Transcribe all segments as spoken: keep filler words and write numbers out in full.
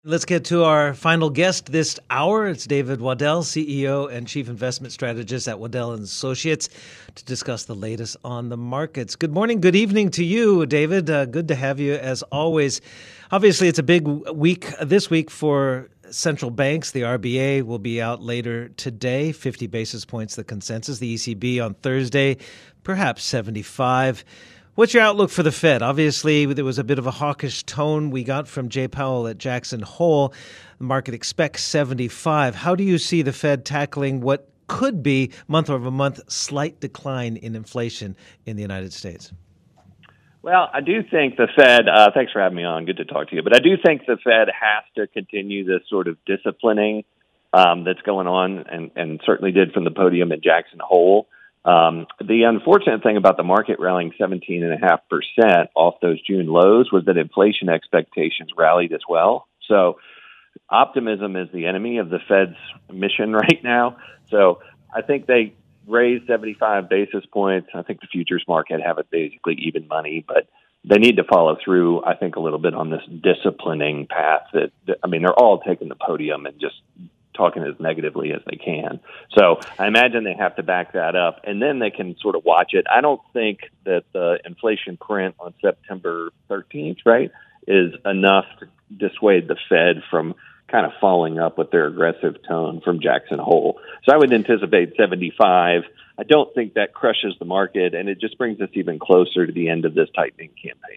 Let's get to our final guest this hour. It's David Waddell, C E O and Chief Investment Strategist at Waddell and Associates, to discuss the latest on the markets. Good morning, good evening to you, David. Uh, good to have you as always. Obviously, it's a big week this week for central banks. The R B A will be out later today, fifty basis points the consensus. The E C B on Thursday, perhaps seventy-five. What's your outlook for the Fed? Obviously, there was a bit of a hawkish tone we got from Jay Powell at Jackson Hole. The market expects seventy-five. How do you see the Fed tackling what could be month-over-month slight decline in inflation in the United States? Well, I do think the Fed, uh, thanks for having me on, good to talk to you, but I do think the Fed has to continue this sort of disciplining um, that's going on, and, and certainly did from the podium at Jackson Hole. Um, the unfortunate thing about the market rallying seventeen point five percent off those June lows was that inflation expectations rallied as well. So optimism is the enemy of the Fed's mission right now. So I think they raised seventy-five basis points. I think the futures market have it basically even money, but they need to follow through, I think, a little bit on this disciplining path that, that I mean, they're all taking the podium and just talking as negatively as they can. So I imagine they have to back that up, and then they can sort of watch it. I don't think that the inflation print on September thirteenth, right, is enough to dissuade the Fed from kind of following up with their aggressive tone from Jackson Hole. So I would anticipate seventy-five. I don't think that crushes the market, and it just brings us even closer to the end of this tightening campaign.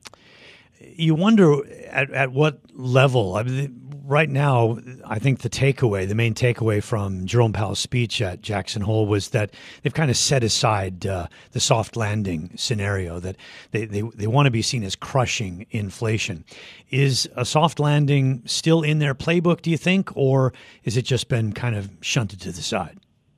You wonder at, at what level. I mean, right now, I think the takeaway, the main takeaway from Jerome Powell's speech at Jackson Hole was that they've kind of set aside uh, the soft landing scenario, that they, they, they want to be seen as crushing inflation. Is a soft landing still in their playbook, do you think, or is it just been kind of shunted to the side?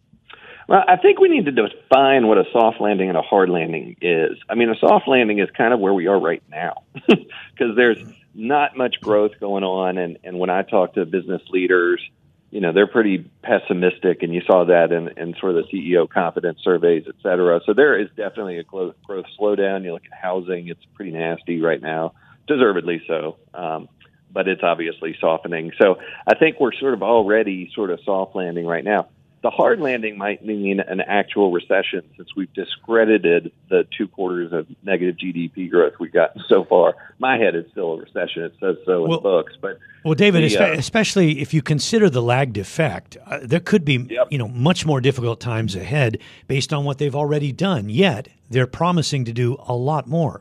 Well, I think we need to define what a soft landing and a hard landing is. I mean, a soft landing is kind of where we are right now because there's not much growth going on. And, and when I talk to business leaders, you know, they're pretty pessimistic, and you saw that in, in sort of the C E O confidence surveys, et cetera. So there is definitely a growth, growth slowdown. You look at housing, it's pretty nasty right now, deservedly so. Um, but it's obviously softening. So I think we're sort of already sort of soft landing right now. The hard landing might mean an actual recession, since we've discredited the two quarters of negative G D P growth we've gotten so far. My head is still a recession. It says so in well, the books. But well, David, the, uh, especially if you consider the lagged effect, uh, there could be yep. you know much more difficult times ahead based on what they've already done. Yet they're promising to do a lot more.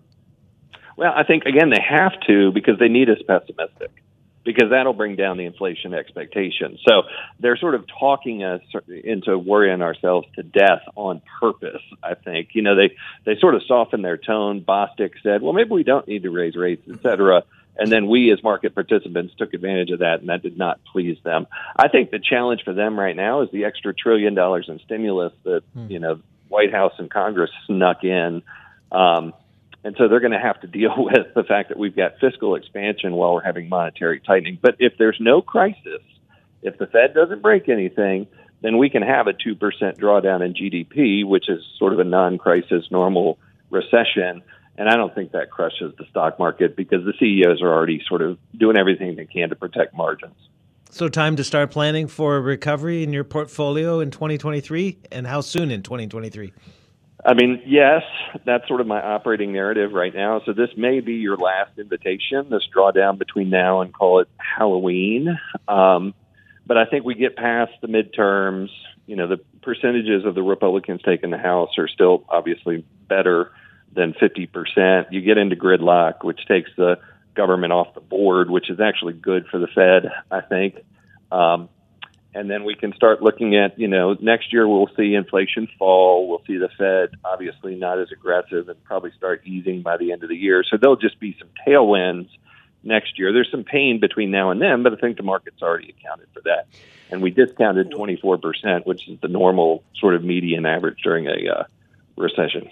Well, I think, again, they have to, because they need us pessimistic, because that'll bring down the inflation expectations. So they're sort of talking us into worrying ourselves to death on purpose, I think. You know, they, they sort of softened their tone. Bostic said, well, maybe we don't need to raise rates, et cetera. And then we as market participants took advantage of that, and that did not please them. I think the challenge for them right now is the extra trillion dollars in stimulus that, hmm. you know, White House and Congress snuck in. Um, And so they're going to have to deal with the fact that we've got fiscal expansion while we're having monetary tightening. But if there's no crisis, if the Fed doesn't break anything, then we can have a two percent drawdown in G D P, which is sort of a non-crisis normal recession. And I don't think that crushes the stock market, because the C E Os are already sort of doing everything they can to protect margins. So time to start planning for a recovery in your portfolio in twenty twenty-three? And how soon in twenty twenty-three? I mean, yes, that's sort of my operating narrative right now. So this may be your last invitation, this drawdown between now and, call it, Halloween. Um, but I think we get past the midterms. You know, the percentages of the Republicans taking the House are still obviously better than fifty percent. You get into gridlock, which takes the government off the board, which is actually good for the Fed, I think. Um, And then we can start looking at, you know, next year we'll see inflation fall. We'll see the Fed obviously not as aggressive and probably start easing by the end of the year. So there'll just be some tailwinds next year. There's some pain between now and then, but I think the market's already accounted for that. And we discounted twenty-four percent, which is the normal sort of median average during a uh, recession.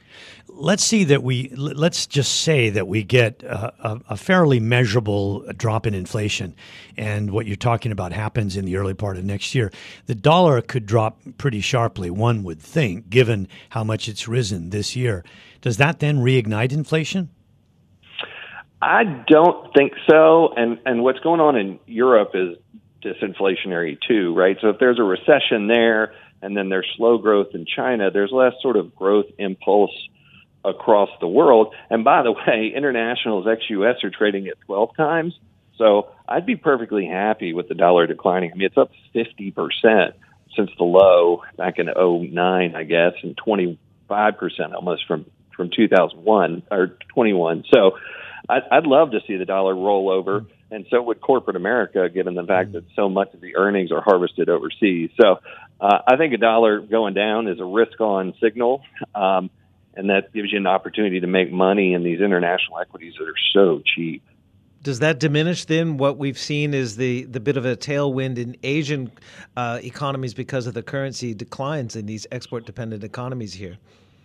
Let's see that we, let's just say that we get a, a fairly measurable drop in inflation, and what you're talking about happens in the early part of next year. The dollar could drop pretty sharply, one would think, given how much it's risen this year. Does that then reignite inflation? I don't think so. And and what's going on in Europe is disinflationary too, right? So if there's a recession there and then there's slow growth in China, there's less sort of growth impulse across the world. And by the way, internationals ex-U S are trading at twelve times. So I'd be perfectly happy with the dollar declining. I mean, it's up fifty percent since the low back in oh nine, I guess, and twenty-five percent almost from, from two thousand one or twenty-one. So I'd, I'd love to see the dollar roll over, and so would corporate America, given the fact that so much of the earnings are harvested overseas. So uh, I think a dollar going down is a risk-on signal, um, and that gives you an opportunity to make money in these international equities that are so cheap. Does that diminish then what we've seen is the, the bit of a tailwind in Asian uh, economies because of the currency declines in these export-dependent economies here?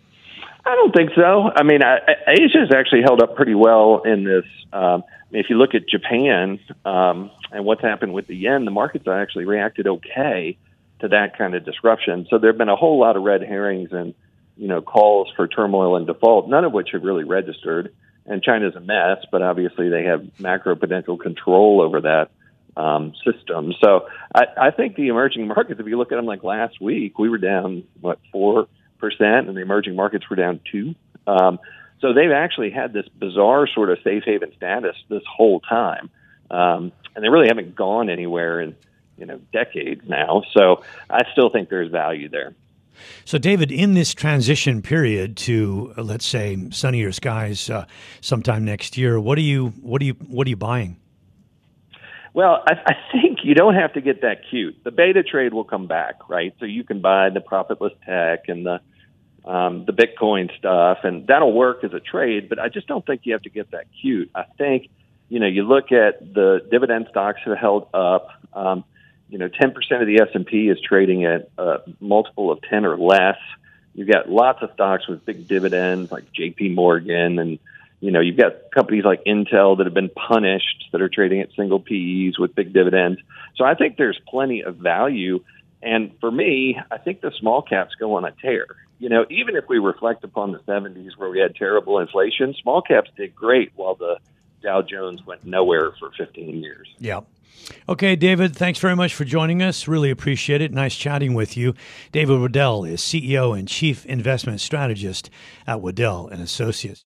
I don't think so. I mean, I, Asia's actually held up pretty well in this. Um, if you look at Japan um, and what's happened with the yen, the markets have actually reacted okay to that kind of disruption. So there have been a whole lot of red herrings and, you know, calls for turmoil and default, none of which have really registered. And China's a mess, but obviously they have macro potential control over that um, system. So I, I think the emerging markets, if you look at them like last week, we were down, what, four percent, and the emerging markets were down two. Um, so they've actually had this bizarre sort of safe haven status this whole time. Um, and they really haven't gone anywhere in, you know, decades now. So I still think there's value there. So, David, in this transition period to, uh, let's say, sunnier skies uh, sometime next year, what are you, what are you, what are you buying? Well, I, I think you don't have to get that cute. The beta trade will come back, right? So you can buy the profitless tech and the um, the Bitcoin stuff, and that'll work as a trade. But I just don't think you have to get that cute. I think, you know, you look at the dividend stocks that have held up. Um, You know, ten percent of the S and P is trading at a multiple of ten or less. You've got lots of stocks with big dividends like J P Morgan, and, you know, you've got companies like Intel that have been punished that are trading at single P Es with big dividends. So I think there's plenty of value. And for me, I think the small caps go on a tear. You know, even if we reflect upon the seventies where we had terrible inflation, small caps did great while the Dow Jones went nowhere for fifteen years. Yeah. Okay, David, thanks very much for joining us. Really appreciate it. Nice chatting with you. David Waddell is C E O and Chief Investment Strategist at Waddell and Associates.